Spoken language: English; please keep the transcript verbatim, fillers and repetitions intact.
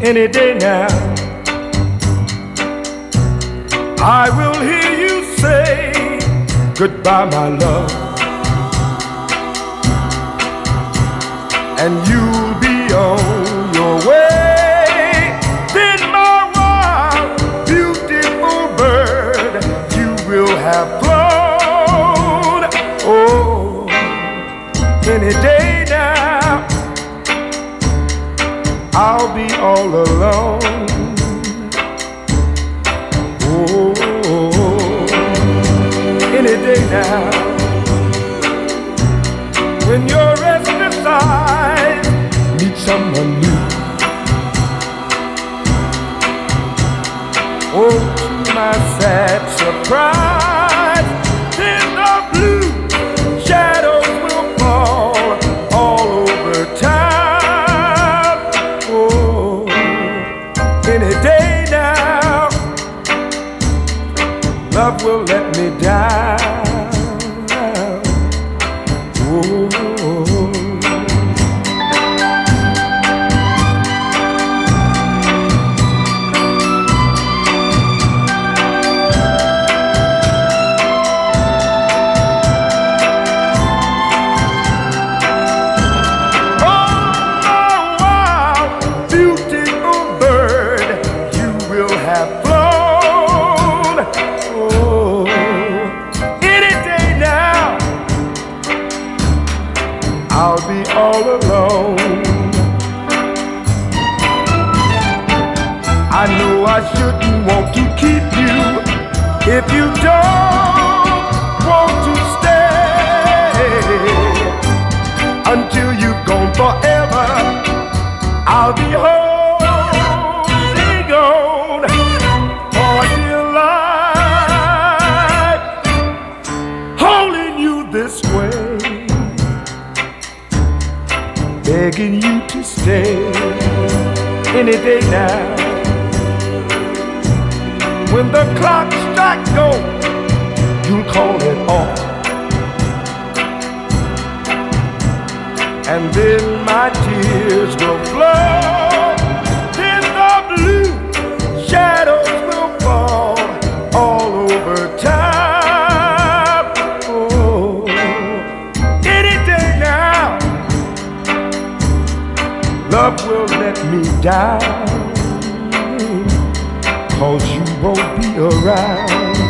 any day now. I will hear you say goodbye, my love, and you'll be on your way. Then my wild, beautiful bird, you will have flown. Oh, any day now, I'll be all alone. Oh, any day now, when your restless eyes meet someone new. Oh, to my sad surprise, then the blue shadows will fall all over town. Oh, any day now, love will let me down. Oh, I'll be all alone. I know I shouldn't want to keep you if you don't want to stay. Until you've gone forever, I'll be holding on for dear life, holding you this way, begging you to stay any day now. When the clock strikes go, you'll call it off, and then my tears will flow. Then the blue shadows will fall all over town. Oh, any day now, love will let me down, 'cause you won't be around.